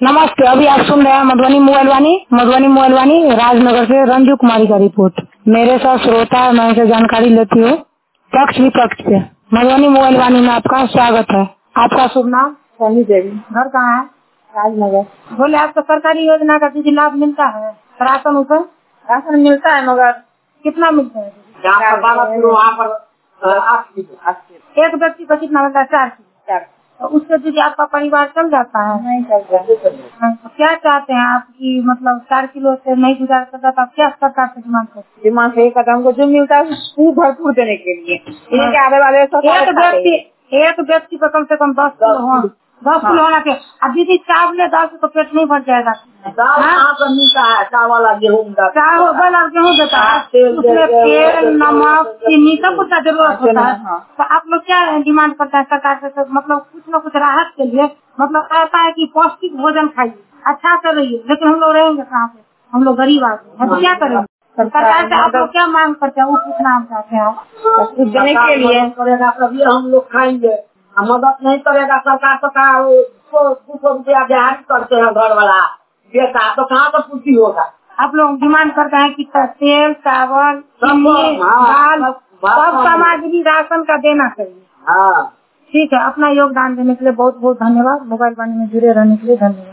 नमस्ते। अभी आप सुन रहे हैं मधुबनी मोबाइल वाणी राजनगर से रंजू कुमारी का रिपोर्ट। मेरे साथ श्रोता है, मैं उनसे जानकारी लेती हूँ पक्ष विपक्ष से। मधुबनी मोबाइल वाणी में आपका स्वागत है। आपका शुभ नाम? सनी देवी। घर कहाँ है? राजनगर। बोले आपको सरकारी योजना का दीदी लाभ मिलता है? राशन ऊपर राशन मिलता है मगर कितना मिलता है? यहाँ पर 8 किलो। एक व्यक्ति को कितना मिलता है? 4 किलो। 4 तो उससे दीदी आपका परिवार चल जाता है? नहीं चलता। तो क्या चाहते हैं आप कि मतलब 4 किलो से नहीं गुजार सकता तो आप क्या सरकार से डिमांड करते हैं? डिमांड से एक हमको जो मिलता है उसको भरपूर देने के लिए इनके आने वाले एक व्यक्ति को कम से कम 10 किलो 10 किलो होना चाहिए। अब दीदी चावल 10 तो पेट नहीं भर जाएगा। दाल मिलता है, चावल गेहूँ चावल और गेहूँ देता है, उसमें तेल नमक चीनी सब कुछ का जरूरत होता है। तो आप लोग क्या डिमांड करते हैं सरकार से? मतलब कुछ न कुछ राहत के लिए, मतलब कहता है कि पौष्टिक भोजन खाइए, अच्छा कर रही है, लेकिन हम लोग रहेंगे कहाँ पे? हम लोग गरीब आदमी है तो क्या करेंगे? सरकार से आप लोग क्या मांग करते हैं? वो पूछना हम चाहते हैं। कुछ देने के लिए करेगा तभी हम लोग खाएंगे। मदद नहीं करेगा सरकार तो कहाँ 200 रुपया ब्याज करते हैं घर वाला बेटा, तो कहाँ तो पूछी होगा। आप लोग डिमांड करते हैं कि तेल चावल चीनी दाल सब सामग्री राशन का देना चाहिए। हाँ ठीक है, अपना योगदान देने के लिए बहुत बहुत धन्यवाद। मोबाइल वाणी में जुड़े रहने के लिए धन्यवाद।